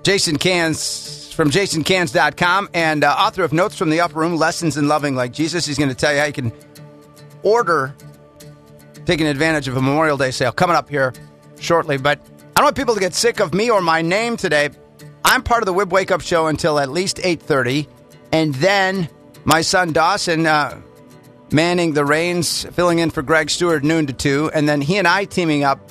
Jason Cans from jasoncans.com and author of Notes from the Upper Room, Lessons in Loving Like Jesus. He's going to tell you how you can order, taking advantage of a Memorial Day sale coming up here shortly. But I don't want people to get sick of me or my name today. I'm part of the Wib Wake Up Show until at least 8:30. And then my son Dawson manning the reins, filling in for Greg Stewart noon to 2. And then he and I teaming up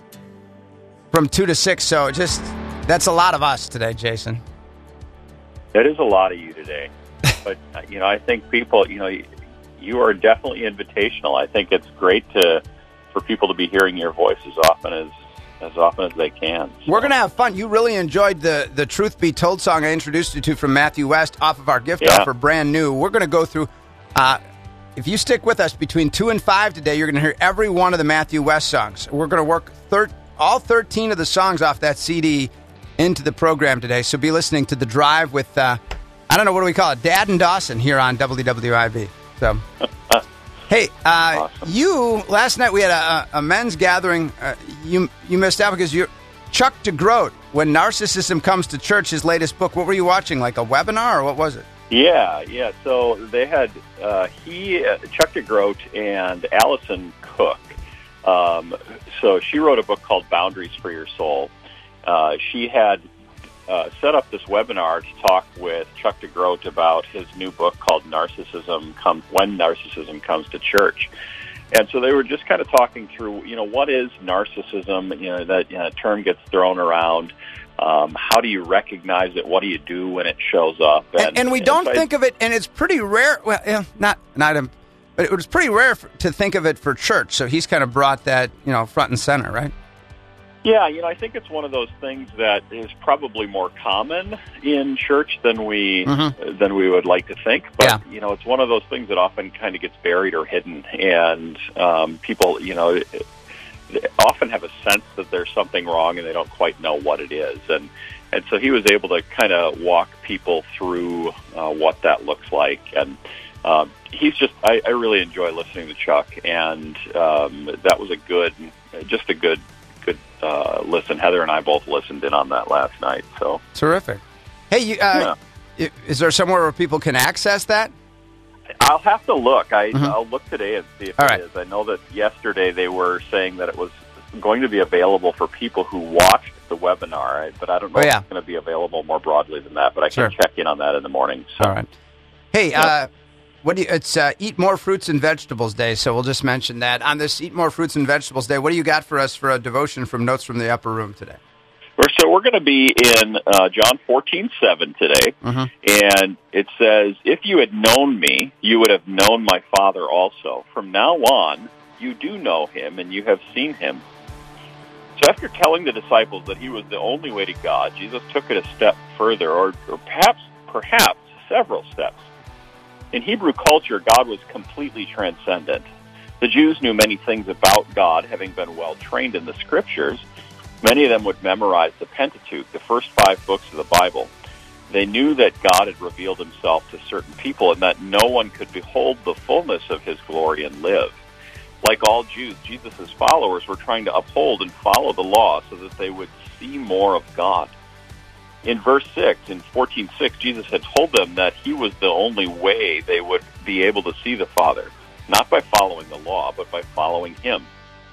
from 2 to 6. So that's a lot of us today, Jason. That is a lot of you today. But, I think people, you are definitely invitational. I think it's great for people to be hearing your voice as often as they can. So. We're going to have fun. You really enjoyed the Truth Be Told song I introduced you to from Matthew West off of our gift offer, brand new. We're going to go through, if you stick with us between 2 and 5 today, you're going to hear every one of the Matthew West songs. We're going to work all 13 of the songs off that CD into the program today. So be listening to The Drive with, I don't know, what do we call it? Dad and Dawson here on WWIB. So, hey, awesome. Last night we had a men's gathering. You missed out because Chuck DeGroat, When Narcissism Comes to Church, his latest book. What were you watching, like a webinar or what was it? Yeah. So they had Chuck DeGroat and Allison Cook. So she wrote a book called Boundaries for Your Soul. She had set up this webinar to talk with Chuck DeGroat about his new book called When Narcissism Comes to Church. And so they were just kind of talking through, what is narcissism? That term gets thrown around. How do you recognize it? What do you do when it shows up? And we don't think of it, and it's pretty rare. Well, not but it was pretty rare to think of it for church. So he's kind of brought that, front and center, right? Yeah, I think it's one of those things that is probably more common in church than we would like to think. But it's one of those things that often kind of gets buried or hidden, and people, often have a sense that there's something wrong, and they don't quite know what it is. And so he was able to kind of walk people through what that looks like, and he's just I really enjoy listening to Chuck, and that was a good listen. Heather and I both listened in on that last night. So terrific. Hey, is there somewhere where people can access that? I'll have to look. I'll look today and see if it is. I know that yesterday they were saying that it was going to be available for people who watched the webinar, but I don't know if it's going to be available more broadly than that. But I can check in on that in the morning. So. All right. Hey, it's Eat More Fruits and Vegetables Day, so we'll just mention that. On this Eat More Fruits and Vegetables Day, what do you got for us for a devotion from Notes from the Upper Room today? So we're going to be in John 14:7 today, and it says, "If you had known me, you would have known my Father also. From now on, you do know him, and you have seen him." So after telling the disciples that he was the only way to God, Jesus took it a step further, or perhaps several steps. In Hebrew culture, God was completely transcendent. The Jews knew many things about God, having been well trained in the Scriptures. Many of them would memorize the Pentateuch, the first 5 books of the Bible. They knew that God had revealed himself to certain people and that no one could behold the fullness of his glory and live. Like all Jews, Jesus' followers were trying to uphold and follow the law so that they would see more of God. In verse 6, in 14:6, Jesus had told them that he was the only way they would be able to see the Father, not by following the law, but by following him.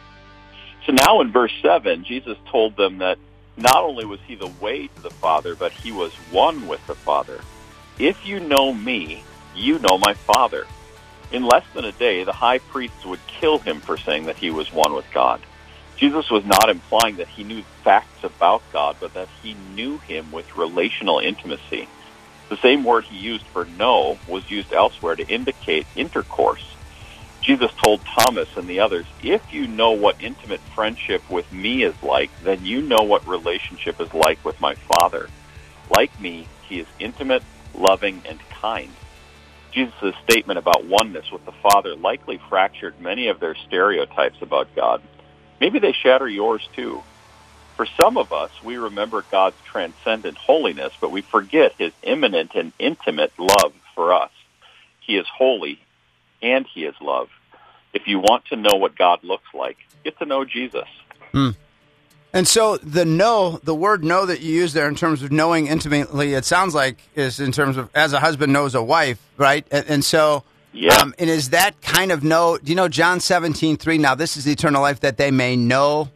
So now in verse 7, Jesus told them that not only was he the way to the Father, but he was one with the Father. "If you know me, you know my Father." In less than a day, the high priests would kill him for saying that he was one with God. Jesus was not implying that he knew facts about God, but that he knew him with relational intimacy. The same word he used for know was used elsewhere to indicate intercourse. Jesus told Thomas and the others, "If you know what intimate friendship with me is like, then you know what relationship is like with my Father. Like me, he is intimate, loving, and kind." Jesus' statement about oneness with the Father likely fractured many of their stereotypes about God. Maybe they shatter yours too. For some of us, we remember God's transcendent holiness, but we forget his immanent and intimate love for us. He is holy, and he is love. If you want to know what God looks like, get to know Jesus. And so the word know that you use there in terms of knowing intimately, it sounds like is in terms of as a husband knows a wife, right? And so, and is that kind of know, do you know John 17:3, now this is the eternal life that they may know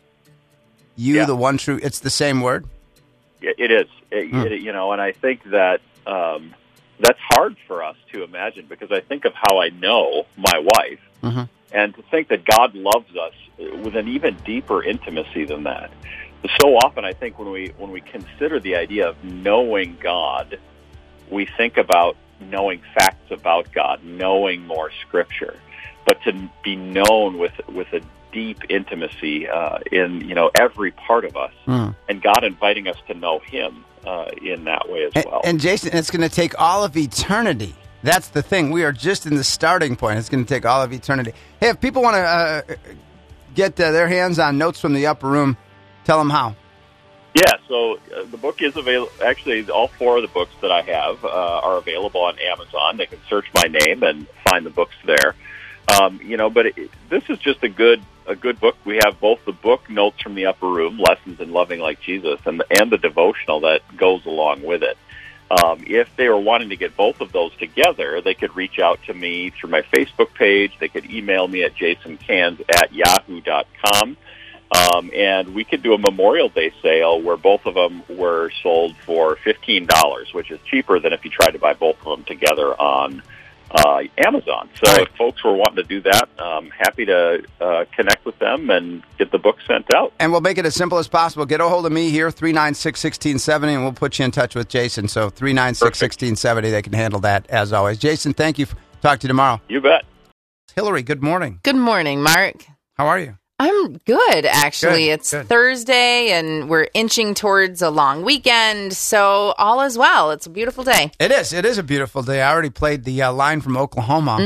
you, the one true, it's the same word? It is. And I think that that's hard for us to imagine because I think of how I know my wife and to think that God loves us with an even deeper intimacy than that. So often I think when we consider the idea of knowing God, we think about knowing facts about God, knowing more Scripture. But to be known with a deep intimacy in every part of us, and God inviting us to know Him in that way as well. And Jason, it's going to take all of eternity. That's the thing. We are just in the starting point. It's going to take all of eternity. Hey, if people want to get their hands on Notes from the Upper Room, tell them how. Yeah, so the book is available. Actually, all 4 of the books that I have are available on Amazon. They can search my name and find the books there. But this is just a good book. We have both the book Notes from the Upper Room, Lessons in Loving Like Jesus, and the devotional that goes along with it. If they were wanting to get both of those together, they could reach out to me through my Facebook page. They could email me at jasoncans@yahoo.com. And we could do a Memorial Day sale where both of them were sold for $15, which is cheaper than if you tried to buy both of them together on Amazon. So if folks were wanting to do that, I'm happy to connect with them and get the book sent out. And we'll make it as simple as possible. Get a hold of me here, 396-1670, and we'll put you in touch with Jason. So 396-1670, they can handle that as always. Jason, thank you. Talk to you tomorrow. You bet. Hillary, good morning. Good morning, Mark. How are you? I'm good, actually. Good, it's good. Thursday, and we're inching towards a long weekend, so all is well. It's a beautiful day. It is. It is a beautiful day. I already played the line from Oklahoma.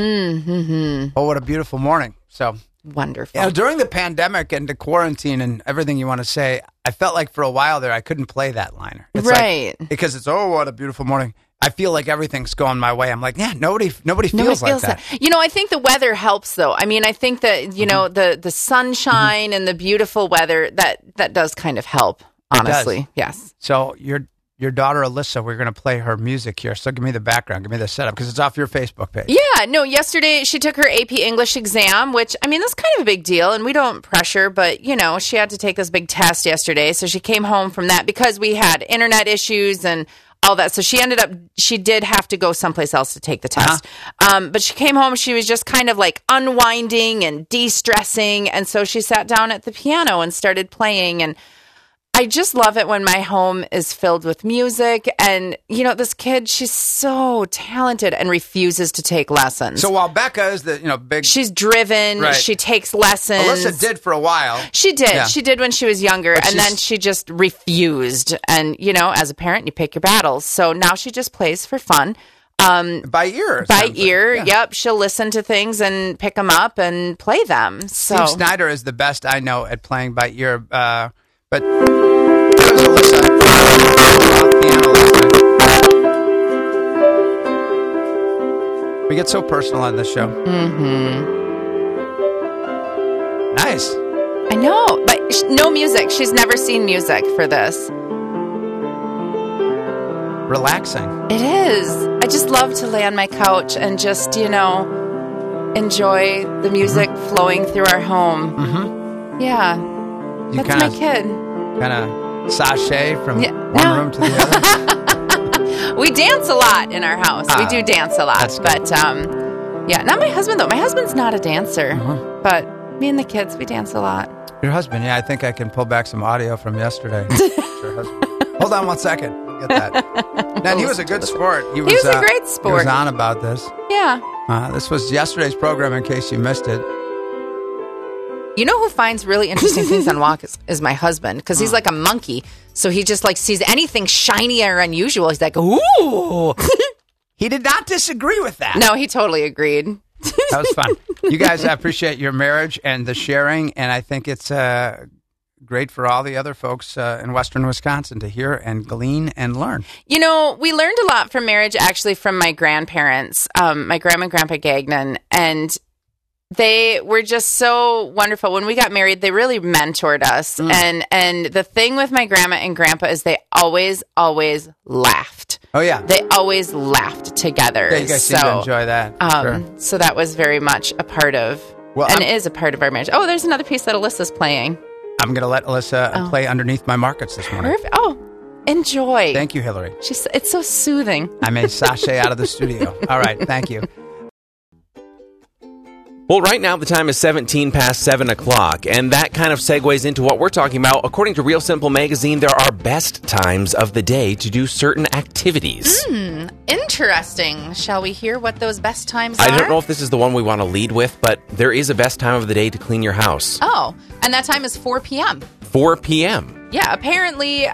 Oh, what a beautiful morning. So wonderful. During the pandemic and the quarantine and everything you want to say, I felt like for a while there I couldn't play that liner. It's right. Because it's, oh, what a beautiful morning. I feel like everything's going my way. I'm like, yeah, nobody feels like that. I think the weather helps, though. I mean, I think that, the sunshine and the beautiful weather, that does kind of help, honestly. Yes. So your daughter, Alyssa, we're going to play her music here. So give me the background. Give me the setup, because it's off your Facebook page. Yeah. No, yesterday she took her AP English exam, which, I mean, that's kind of a big deal, and we don't pressure, but, she had to take this big test yesterday. So she came home from that because we had internet issues and all that. So she did have to go someplace else to take the test. But she came home, she was just kind of like unwinding and de-stressing. And so she sat down at the piano and started playing. And I just love it when my home is filled with music. And, this kid, she's so talented and refuses to take lessons. So while Becca is the, big... She's driven. Right. She takes lessons. Alyssa did for a while. She did. Yeah. She did when she was younger. But then she just refused. And, as a parent, you pick your battles. So now she just plays for fun. By ear. Yeah. Yep. She'll listen to things and pick them up and play them. So Steve Snyder is the best I know at playing by ear. But that was Alyssa. We get so personal on this show. Mm-hmm. Nice. I know, but no music. She's never seen music for this. Relaxing. It is. I just love to lay on my couch and just, enjoy the music flowing through our home. Mm-hmm. Yeah. That's my kid. Kind of sashay from one room to the other. We dance a lot in our house. We do dance a lot. But, not my husband, though. My husband's not a dancer. But me and the kids, we dance a lot. Your husband, I think I can pull back some audio from yesterday. Your husband. Hold on one second. Get that. Man, he was a good sport. He was a great sport. He was on about this. Yeah. This was yesterday's program, in case you missed it. You know who finds really interesting things on walk is my husband, because he's like a monkey. So he just sees anything shiny or unusual. He's like, ooh. He did not disagree with that. No, he totally agreed. That was fun. You guys, I appreciate your marriage and the sharing, and I think it's great for all the other folks in Western Wisconsin to hear and glean and learn. We learned a lot from marriage, actually, from my grandparents, my grandma and grandpa Gagnon, and They were just so wonderful. When we got married, they really mentored us. And the thing with my grandma and grandpa is they always laughed. Oh, yeah. They always laughed together. Yeah, you guys seem to enjoy that. Sure. So that was very much a part of, it is a part of our marriage. Oh, there's another piece that Alyssa's playing. I'm going to let Alyssa play Underneath My Markets this morning. Perfect. Oh, enjoy. Thank you, Hillary. It's so soothing. I may sashay out of the studio. All right, thank you. Well, right now the time is 17 past 7 o'clock, and that kind of segues into what we're talking about. According to Real Simple Magazine, there are best times of the day to do certain activities. Interesting. Shall we hear what those best times are? I don't know if this is the one we want to lead with, but there is a best time of the day to clean your house. Oh, and that time is 4 p.m. 4 p.m. Yeah, apparently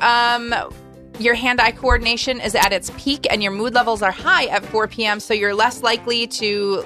your hand-eye coordination is at its peak and your mood levels are high at 4 p.m., so you're less likely to,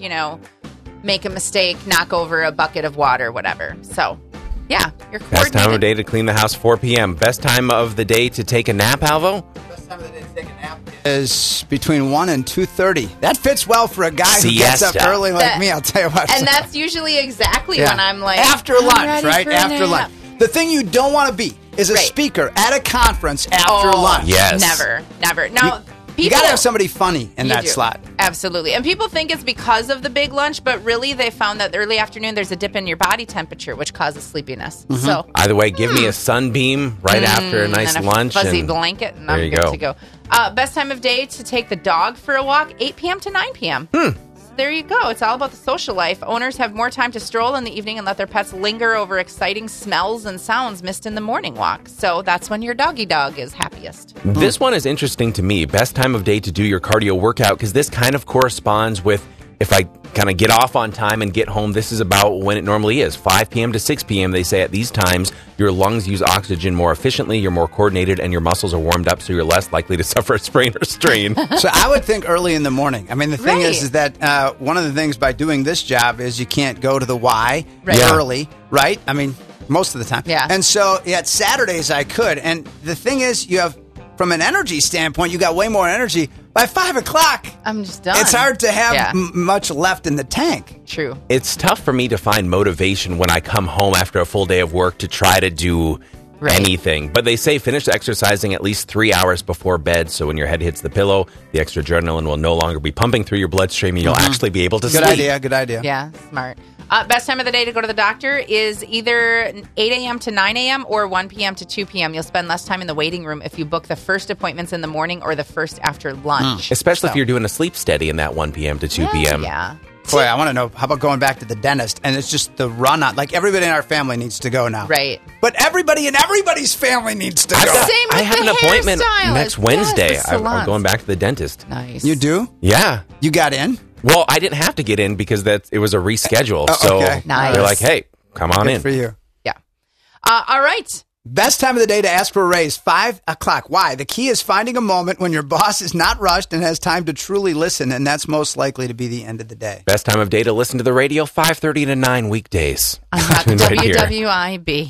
make a mistake, knock over a bucket of water, whatever. So, yeah, you're coordinated. Best time of the day to clean the house, 4 p.m. Best time of the day to take a nap, Alvo? Best time of the day to take a nap is between 1 and 2:30. That fits well for a guy who gets up early like me, I'll tell you what. And that's usually exactly when I'm like... After lunch, right? After lunch. The thing you don't want to be is a speaker at a conference after lunch. Yes. Never. Now... You got to have somebody funny in that slot. Absolutely. And people think it's because of the big lunch, but really they found that early afternoon there's a dip in your body temperature, which causes sleepiness. Mm-hmm. So either way, give me a sunbeam right after a nice and lunch. Fuzzy blanket, and I'm good to go. Best time of day to take the dog for a walk, 8 p.m. to 9 p.m. So there you go. It's all about the social life. Owners have more time to stroll in the evening and let their pets linger over exciting smells and sounds missed in the morning walk. So that's when your doggy dog is happiest. This one is interesting to me. Best time of day to do your cardio workout, because this kind of corresponds with if I kind of get off on time and get home, this is about when it normally is. 5 p.m. to 6 p.m. They say at these times, your lungs use oxygen more efficiently, you're more coordinated, and your muscles are warmed up, so you're less likely to suffer a sprain or strain. So I would think early in the morning. I mean, the thing is that one of the things by doing this job is you can't go to the Y early, right? I mean, most of the time. Yeah. And so at Saturdays I could. And the thing is, you have, from an energy standpoint, you got way more energy. By 5 o'clock, I'm just done. It's hard to have much left in the tank. True. It's tough for me to find motivation when I come home after a full day of work to try to do anything. But they say finish exercising at least 3 hours before bed, so when your head hits the pillow, the extra adrenaline will no longer be pumping through your bloodstream, and you'll actually be able to sleep. Good idea. Yeah, smart. Best time of the day to go to the doctor is either 8 a.m. to 9 a.m. or 1 p.m. to 2 p.m. You'll spend less time in the waiting room if you book the first appointments in the morning or the first after lunch. Especially if you're doing a sleep steady in that 1 p.m. to 2 p.m. Yeah. Boy, I want to know, how about going back to the dentist? And it's just the run on. Like, everybody in our family needs to go now. Right. But everybody in everybody's family needs to go. Same with I have the an appointment hairstylist. next Wednesday. Yes, the I'm salons. going back to the dentist. Nice. You do? Yeah. You got in? Well, I didn't have to get in because it was a reschedule. So Nice. they're like, hey, come on in. Good for you. Yeah. All right. Best time of the day to ask for a raise, 5 o'clock. Why? The key is finding a moment when your boss is not rushed and has time to truly listen, and that's most likely to be the end of the day. Best time of day to listen to the radio, 5:30 to 9 weekdays. I'm not Right here. WWIB.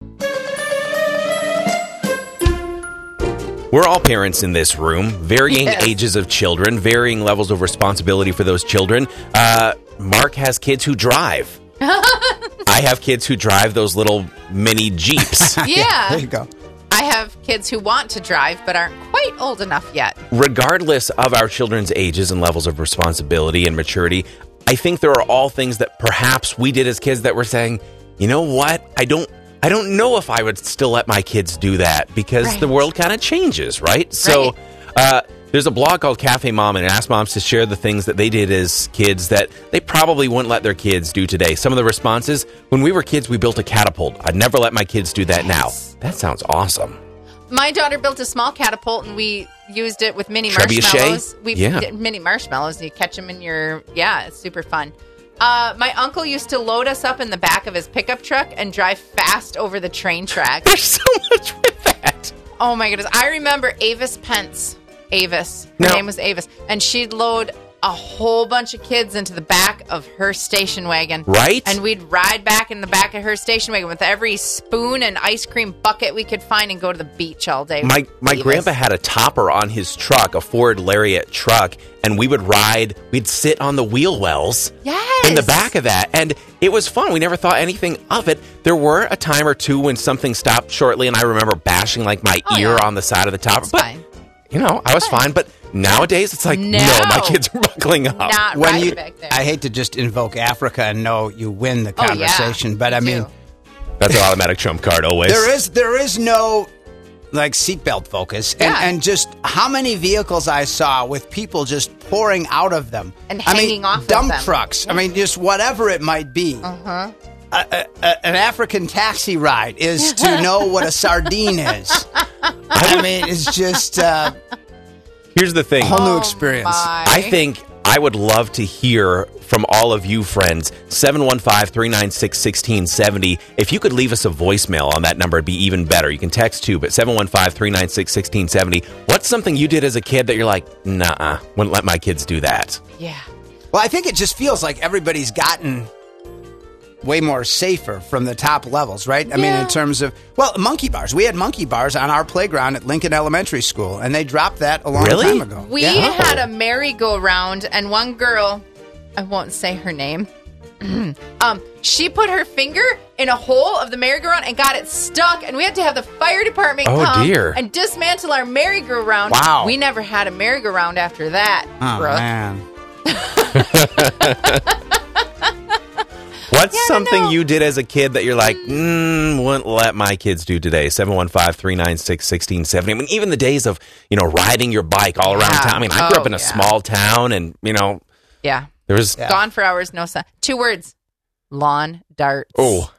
We're all parents in this room, varying ages of children, varying levels of responsibility for those children. Mark has kids who drive. I have kids who drive those little mini Jeeps. Yeah. There you go. I have kids who want to drive but aren't quite old enough yet. Regardless of our children's ages and levels of responsibility and maturity, I think there are all things that perhaps we did as kids that we're saying, you know what? I don't know if I would still let my kids do that because the world kind of changes, right? So there's a blog called Cafe Mom, and it asks moms to share the things that they did as kids that they probably wouldn't let their kids do today. Some of the responses, when we were kids, we built a catapult. I'd never let my kids do that now. That sounds awesome. My daughter built a small catapult, and we used it with mini Trebuchet? marshmallows. We did mini marshmallows. You catch them in your... Yeah, it's super fun. My uncle used to load us up in the back of his pickup truck and drive fast over the train tracks. There's so much with that. Oh, my goodness. I remember Avis Pence. Avis. Her name was Avis. And she'd load a whole bunch of kids into the back of her station wagon. Right? And we'd ride back in the back of her station wagon with every spoon and ice cream bucket we could find and go to the beach all day. My grandpa had a topper on his truck, a Ford Lariat truck, and we'd sit on the wheel wells in the back of that. And it was fun. We never thought anything of it. There were a time or two when something stopped shortly, and I remember bashing like my ear on the side of the topper. But, fine. I was fine. But nowadays, it's like, no, my kids are buckling up. Not when back there. I hate to just invoke Africa and know you win the conversation, but I mean, that's an automatic trump card always. There is no like seatbelt focus, and just how many vehicles I saw with people just pouring out of them and hanging off dump of them. trucks. I mean, just whatever it might be. An African taxi ride is to know what a sardine is. I mean, it's just here's the thing. a whole new experience. I think I would love to hear from all of you friends, 715-396-1670. If you could leave us a voicemail on that number, it'd be even better. You can text too, but 715-396-1670. What's something you did as a kid that you're like, nah, wouldn't let my kids do that? Yeah. Well, I think it just feels like everybody's gotten way more safer from the top levels, right? I mean, in terms of, monkey bars. We had monkey bars on our playground at Lincoln Elementary School, and they dropped that a long time ago. We had a merry-go-round, and one girl, I won't say her name, she put her finger in a hole of the merry-go-round and got it stuck, and we had to have the fire department come and dismantle our merry-go-round. Wow. We never had a merry-go-round after that, Brooke. Man. What's something you did as a kid that you're like, wouldn't let my kids do today? 715-396-1670. I mean, even the days of, riding your bike all around town. I mean, I grew up in a small town and, Yeah. there was... Gone for hours, no sun. 2 words. Lawn darts. Oh.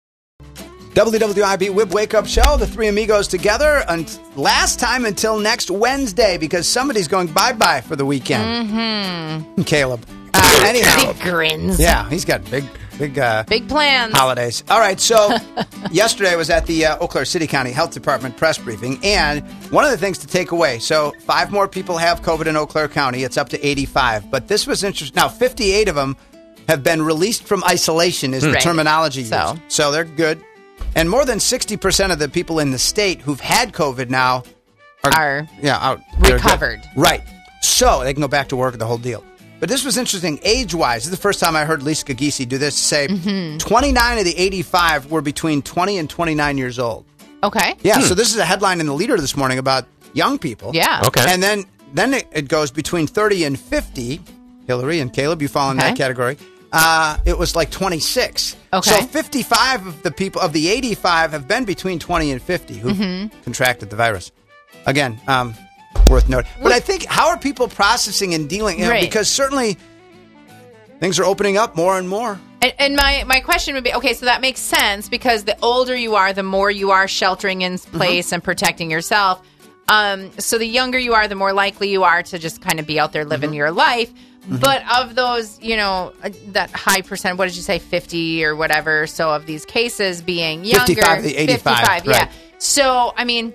WWIB Whip Wake Up Show, the three amigos together, and last time until next Wednesday, because somebody's going bye-bye for the weekend. Mm-hmm. Caleb. Anyhow. He grins. Yeah, he's got big plans. Holidays. All right, so yesterday I was at the Eau Claire City County Health Department press briefing, and one of the things to take away, so 5 more people have COVID in Eau Claire County. It's up to 85, but this was interesting. Now, 58 of them have been released from isolation is the terminology used. So they're good. And more than 60% of the people in the state who've had COVID now are recovered. Right. So they can go back to work, the whole deal. But this was interesting age-wise. This is the first time I heard Lisa Gagisi do this, say 29 of the 85 were between 20 and 29 years old. Okay. Yeah, so this is a headline in the Leader this morning about young people. Yeah. Okay. And then it goes between 30 and 50. Hillary and Caleb, you fall in that category. It was like 26. Okay. So 55 of the people, of the 85, have been between 20 and 50 who contracted the virus. Again, worth noting. But I think, how are people processing and dealing? Because certainly things are opening up more and more. And my question would be, okay, so that makes sense because the older you are, the more you are sheltering in place and protecting yourself. So the younger you are, the more likely you are to just kind of be out there living your life. But of those, that high percent, what did you say, 50 or whatever, so of these cases being younger. 55 to 85. 55, yeah. Right. So, I mean,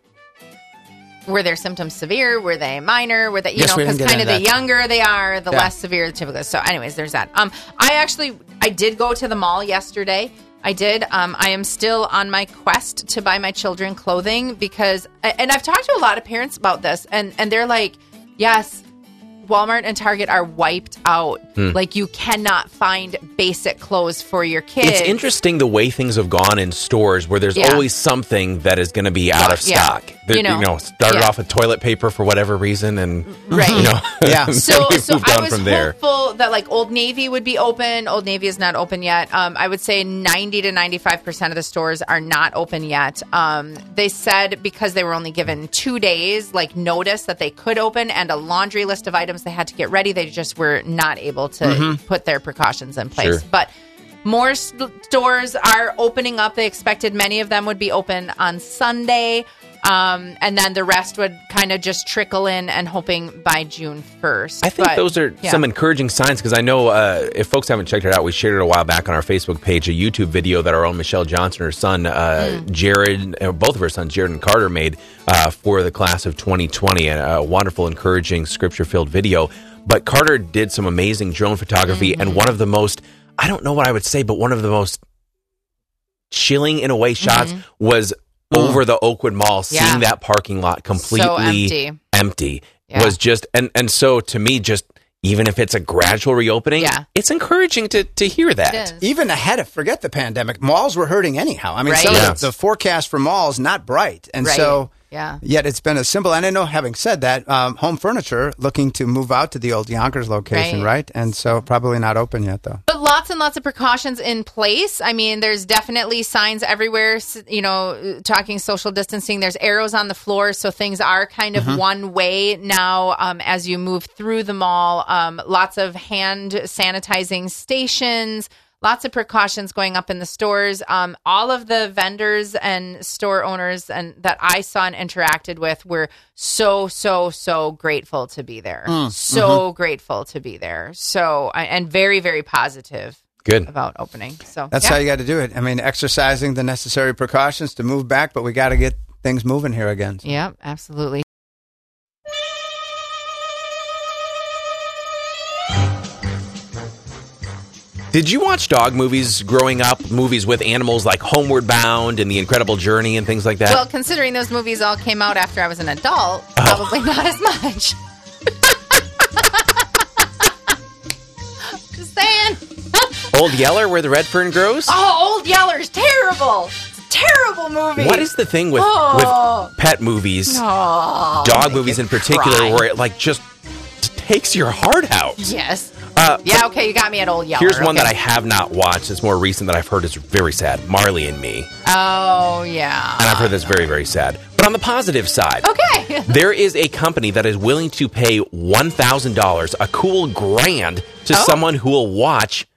were their symptoms severe? Were they minor? Were they, because kind of the younger they are, the less severe the typical. So anyways, there's that. I did go to the mall yesterday. I did. I am still on my quest to buy my children clothing because, and I've talked to a lot of parents about this and they're like, yes, Walmart and Target are wiped out. Like you cannot find basic clothes for your kids. It's interesting the way things have gone in stores where there's always something that is going to be out of stock. Started off with toilet paper for whatever reason, and So I was there. hopeful that like Old Navy would be open. Old Navy is not open yet. I would say 90 to 95% of the stores are not open yet. They said because they were only given 2 days like notice that they could open and a laundry list of items they had to get ready. They just were not able to put their precautions in place. Sure. But more stores are opening up. They expected many of them would be open on Sunday. And then the rest would kind of just trickle in and hoping by June 1st. I think those are some encouraging signs because I know if folks haven't checked it out, we shared it a while back on our Facebook page, a YouTube video that our own Michelle Johnson, her son, Jared, both of her sons, Jared and Carter, made for the class of 2020. A wonderful, encouraging, scripture-filled video. But Carter did some amazing drone photography, and one of the most, I don't know what I would say, but one of the most chilling, in a way, shots was over the Oakwood Mall, seeing that parking lot completely empty was just, and so to me, just even if it's a gradual reopening, it's encouraging to hear that. Even ahead of, forget the pandemic, malls were hurting anyhow. I mean, some of the forecast for malls, not bright. And so, yet it's been a symbol. And I know, having said that, Home Furniture looking to move out to the old Yonkers location, right? And so probably not open yet, though. But lots and lots of precautions in place. I mean, there's definitely signs everywhere, you know, talking social distancing. There's arrows on the floor, so things are kind of one way now as you move through the mall. Lots of hand sanitizing stations. Lots of precautions going up in the stores. All of the vendors and store owners and that I saw and interacted with were so grateful to be there. Grateful to be there. So, and very, very positive about opening. So that's how you got to do it. I mean, exercising the necessary precautions to move back, but we got to get things moving here again. So. Yeah, absolutely. Did you watch dog movies growing up? Movies with animals like Homeward Bound and The Incredible Journey and things like that? Well, considering those movies all came out after I was an adult, probably not as much. Just saying. Old Yeller, Where the Red Fern Grows? Oh, Old Yeller's terrible. It's a terrible movie. What is the thing with pet movies, dog movies in particular, where it like just takes your heart out? Yes. Okay, you got me at Old Yeller. Here's one that I have not watched. It's more recent that I've heard is very sad. Marley and Me. Oh, yeah. And I've heard that's very, very sad. But on the positive side, there is a company that is willing to pay $1,000, a cool grand, to someone who will watch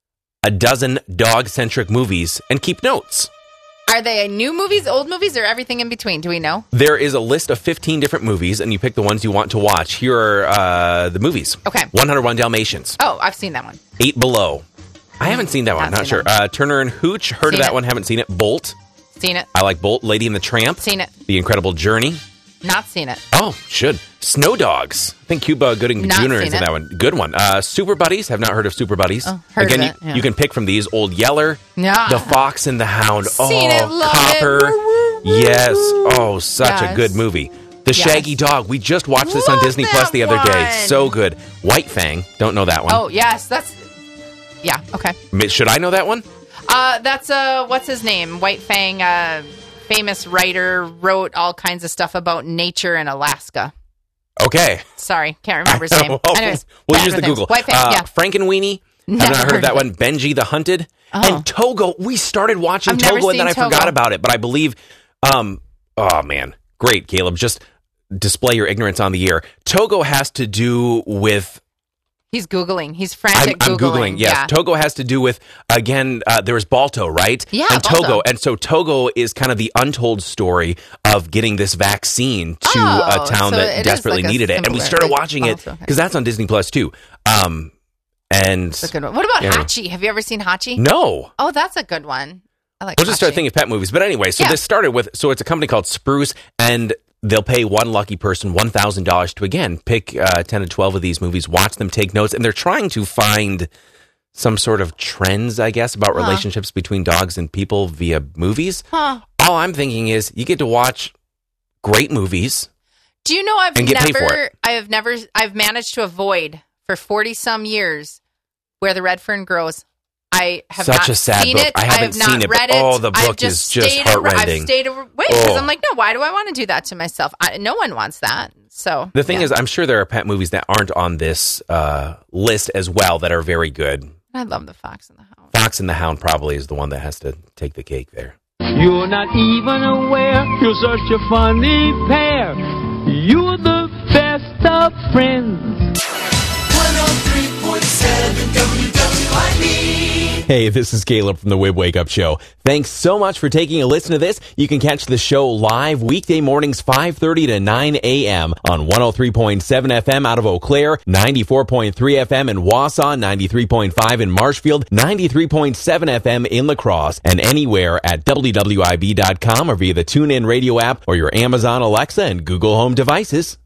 a dozen dog-centric movies and keep notes. Are they new movies, old movies, or everything in between? Do we know? There is a list of 15 different movies, and you pick the ones you want to watch. Here are the movies. Okay. 101 Dalmatians. Oh, I've seen that one. 8 Below. I haven't seen that one. Not sure. Turner and Hooch. Heard of that one. Haven't seen it. Bolt. Seen it. I like Bolt. Lady and the Tramp. Seen it. The Incredible Journey. Not seen it. Oh, should. Snow Dogs. I think Cuba Gooding Jr. is in that one. Good one. Super Buddies. Have not heard of Super Buddies. Oh, heard of it. You can pick from these. Old Yeller. The Fox and the Hound. Seen it, love Copper. It. Yes. Oh, such a good movie. The Shaggy Dog. We just watched this on Disney Plus the other day. So good. White Fang. Don't know that one. Oh, yes. That's... Yeah, okay. Should I know that one? That's, what's his name? White Fang, famous writer, wrote all kinds of stuff about nature in Alaska. Okay. Sorry, can't remember his name. Anyways, we'll use the Google. White Fang, Frankenweenie. I've not heard of that one. Benji the Hunted. And Togo. We started watching Togo and then I forgot about it. But I believe, oh man, great, Caleb. Just display your ignorance on the air. Togo has to do with... He's Googling. He's frantic I'm Googling, yes. Yeah. Togo has to do with, again, there was Balto, right? Yeah, and Balto. Togo. And so Togo is kind of the untold story of getting this vaccine to a town that desperately needed it. And we started watching it because that's on Disney Plus too. And that's a good one. What about Hachi? Have you ever seen Hachi? No. Oh, that's a good one. I like We'll just start thinking of pet movies. But anyway, so this started with, so it's a company called Spruce, and they'll pay one lucky person $1,000 to, again, pick 10 to 12 of these movies, watch them, take notes, and they're trying to find some sort of trends, I guess, about relationships between dogs and people via movies. All I'm thinking is you get to watch great movies. Do you know I've managed to avoid for 40-some years Where the Red Fern Grows. I have Such not a sad seen book. it. I haven't seen it, read but it. the book is just heartrending. I've stayed away because I'm like, no, why do I want to do that to myself? No one wants that. So the thing is, I'm sure there are pet movies that aren't on this list as well that are very good. I love The Fox and the Hound. Fox and the Hound probably is the one that has to take the cake there. You're not even aware you're such a funny pair. You're the best of friends. 103.7 WWIB. Hey, this is Caleb from the Wib Wake Up Show. Thanks so much for taking a listen to this. You can catch the show live weekday mornings 5:30 to 9 a.m. on 103.7 FM out of Eau Claire, 94.3 FM in Wausau, 93.5 in Marshfield, 93.7 FM in La Crosse, and anywhere at WWIB.com or via the TuneIn Radio app or your Amazon Alexa and Google Home devices.